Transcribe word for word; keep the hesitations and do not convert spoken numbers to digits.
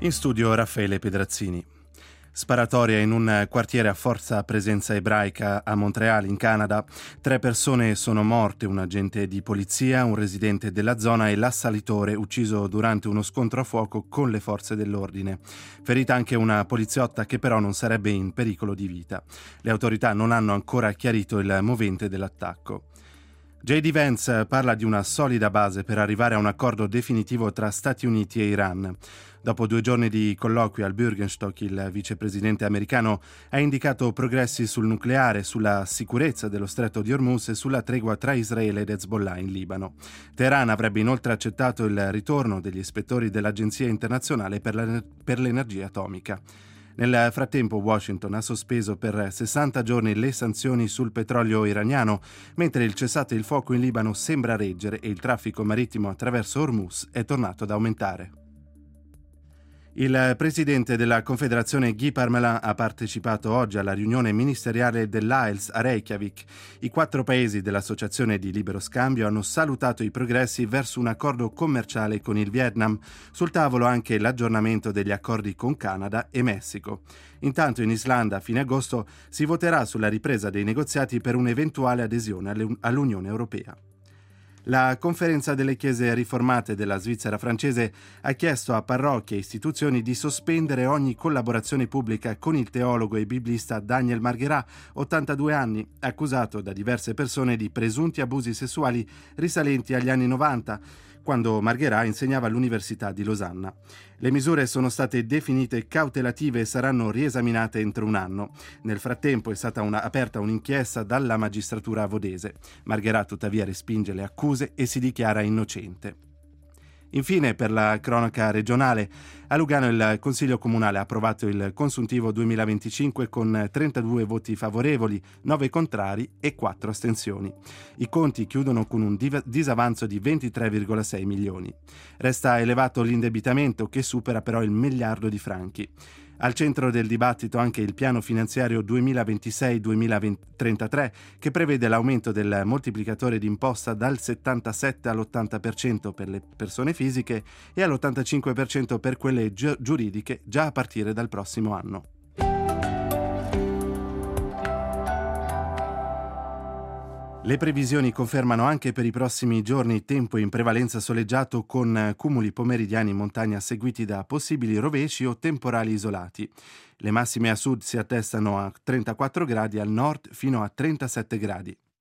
In studio Raffaele Pedrazzini. Sparatoria in un quartiere a forza presenza ebraica a Montréal, in Canada. Tre persone sono morte, un agente di polizia, un residente della zona e l'assalitore ucciso durante uno scontro a fuoco con le forze dell'ordine. Ferita anche una poliziotta che però non sarebbe in pericolo di vita. Le autorità non hanno ancora chiarito il movente dell'attacco. J D Vance parla di una solida base per arrivare a un accordo definitivo tra Stati Uniti e Iran. Dopo due giorni di colloqui al Bürgenstock, il vicepresidente americano ha indicato progressi sul nucleare, sulla sicurezza dello stretto di Hormuz e sulla tregua tra Israele ed Hezbollah in Libano. Teheran avrebbe inoltre accettato il ritorno degli ispettori dell'Agenzia internazionale per, la, per l'energia atomica. Nel frattempo Washington ha sospeso per sessanta giorni le sanzioni sul petrolio iraniano, mentre il cessate il fuoco in Libano sembra reggere e il traffico marittimo attraverso Hormuz è tornato ad aumentare. Il presidente della Confederazione Guy Parmelin ha partecipato oggi alla riunione ministeriale dell'A E L S a Reykjavik. I quattro paesi dell'Associazione di Libero Scambio hanno salutato i progressi verso un accordo commerciale con il Vietnam. Sul tavolo anche l'aggiornamento degli accordi con Canada e Messico. Intanto in Islanda a fine agosto si voterà sulla ripresa dei negoziati per un'eventuale adesione all'Unione Europea. La Conferenza delle Chiese Riformate della Svizzera francese ha chiesto a parrocchie e istituzioni di sospendere ogni collaborazione pubblica con il teologo e biblista Daniel Marguerat, ottantadue anni, accusato da diverse persone di presunti abusi sessuali risalenti agli anni novanta, quando Marguerat insegnava all'Università di Losanna. Le misure sono state definite cautelative e saranno riesaminate entro un anno. Nel frattempo è stata una, aperta un'inchiesta dalla magistratura vodese. Marguerat tuttavia respinge le accuse e si dichiara innocente. Infine, per la cronaca regionale, a Lugano il Consiglio Comunale ha approvato il consuntivo duemilaventicinque con trentadue voti favorevoli, nove contrari e quattro astensioni. I conti chiudono con un div- disavanzo di ventitré virgola sei milioni. Resta elevato l'indebitamento, che supera però il miliardo di franchi. Al centro del dibattito anche il piano finanziario duemilaventisei duemilatrentatré, che prevede l'aumento del moltiplicatore d'imposta dal settantasette all'ottanta per cento per le persone fisiche e all'ottantacinque per cento per quelle gi- giuridiche già a partire dal prossimo anno. Le previsioni confermano anche per i prossimi giorni tempo in prevalenza soleggiato, con cumuli pomeridiani in montagna seguiti da possibili rovesci o temporali isolati. Le massime a sud si attestano a trentaquattro gradi, al nord fino a trentasette gradi.